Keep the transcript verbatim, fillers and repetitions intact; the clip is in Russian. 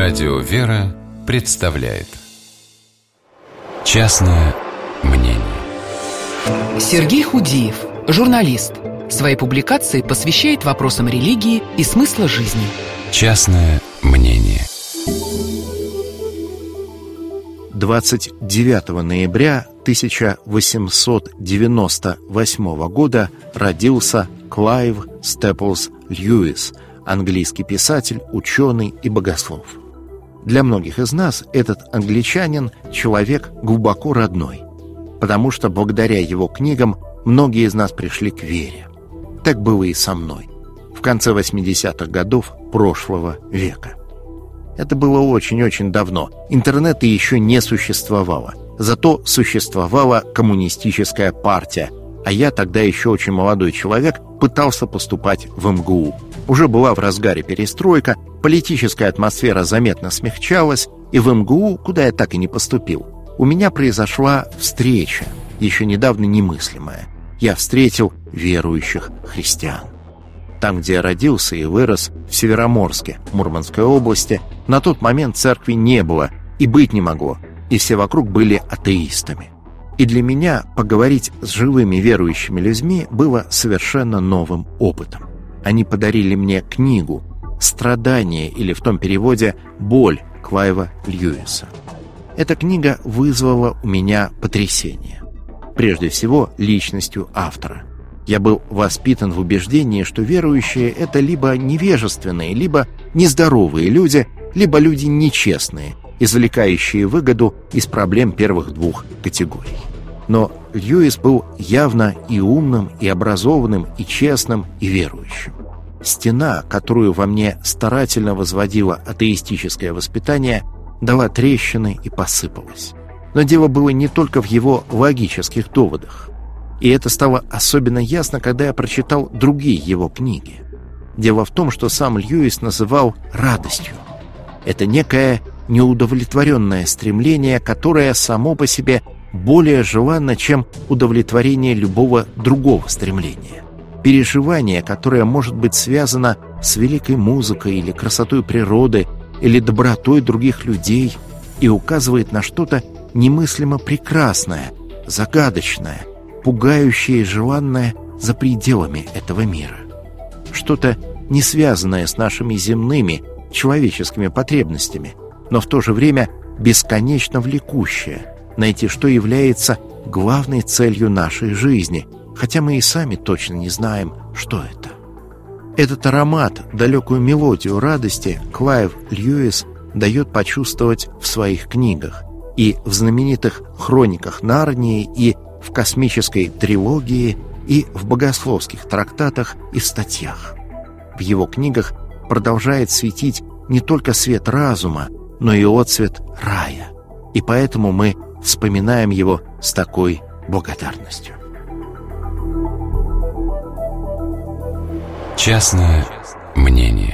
Радио «Вера» представляет «Частное мнение». Сергей Худиев, журналист, свои публикации посвящает вопросам религии и смысла жизни. «Частное мнение». двадцать девятого ноября тысяча восемьсот девяносто восьмого года родился Клайв Степлз Льюис, английский писатель, ученый и богослов. Для многих из нас этот англичанин – человек глубоко родной, потому что благодаря его книгам многие из нас пришли к вере. Так было и со мной в конце восьмидесятых годов прошлого века. Это было очень-очень давно. Интернета еще не существовало. Зато существовала коммунистическая партия. А я тогда еще очень молодой человек пытался поступать в эм гэ у. Уже была в разгаре перестройка, политическая атмосфера заметно смягчалась, и в эм гэ у, куда я так и не поступил, у меня произошла встреча, еще недавно немыслимая. Я встретил верующих христиан. Там, где я родился и вырос, в Североморске, Мурманской области, на тот момент церкви не было и быть не могло, и все вокруг были атеистами. И для меня поговорить с живыми верующими людьми было совершенно новым опытом. Они подарили мне книгу «Страдание» или в том переводе «Боль» Клайва Льюиса. Эта книга вызвала у меня потрясение. Прежде всего, личностью автора. Я был воспитан в убеждении, что верующие — это либо невежественные, либо нездоровые люди, либо люди нечестные, извлекающие выгоду из проблем первых двух категорий. Но Льюис был явно и умным, и образованным, и честным, и верующим. Стена, которую во мне старательно возводило атеистическое воспитание, дала трещины и посыпалась. Но дело было не только в его логических доводах. И это стало особенно ясно, когда я прочитал другие его книги. Дело в том, что сам Льюис называл радостью. Это некое неудовлетворенное стремление, которое само по себе более желанно, чем удовлетворение любого другого стремления. Переживание, которое может быть связано с великой музыкой или красотой природы, или добротой других людей, и указывает на что-то немыслимо прекрасное, загадочное, пугающее и желанное за пределами этого мира. Что-то не связанное с нашими земными, человеческими потребностями, но в то же время бесконечно влекущее, найти, что является главной целью нашей жизни, хотя мы и сами точно не знаем, что это. Этот аромат, далекую мелодию радости Клайв Льюис дает почувствовать в своих книгах, и в знаменитых «Хрониках Нарнии», и в космической трилогии, и в богословских трактатах и в статьях. В его книгах продолжает светить не только свет разума, но и отцвет рая. И поэтому мы вспоминаем его с такой благодарностью. Частное мнение.